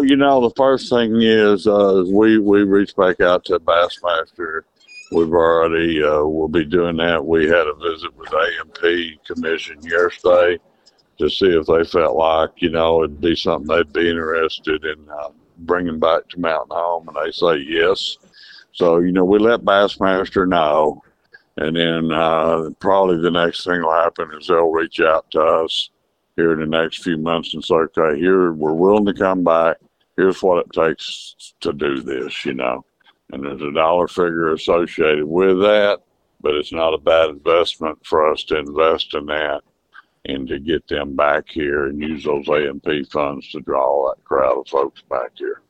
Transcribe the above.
the first thing is we reached back out to Bassmaster. We've already we'll be doing that. We had a visit with A&P Commission yesterday to see if they felt like it'd be something they'd be interested in bringing back to Mountain Home, and they say yes. So we let Bassmaster know, and then probably the next thing will happen is they'll reach out to us here in the next few months and say, okay, here, we're willing to come back. Here's what it takes to do this, And there's a dollar figure associated with that, but it's not a bad investment for us to invest in that and to get them back here and use those A&P funds to draw that crowd of folks back here.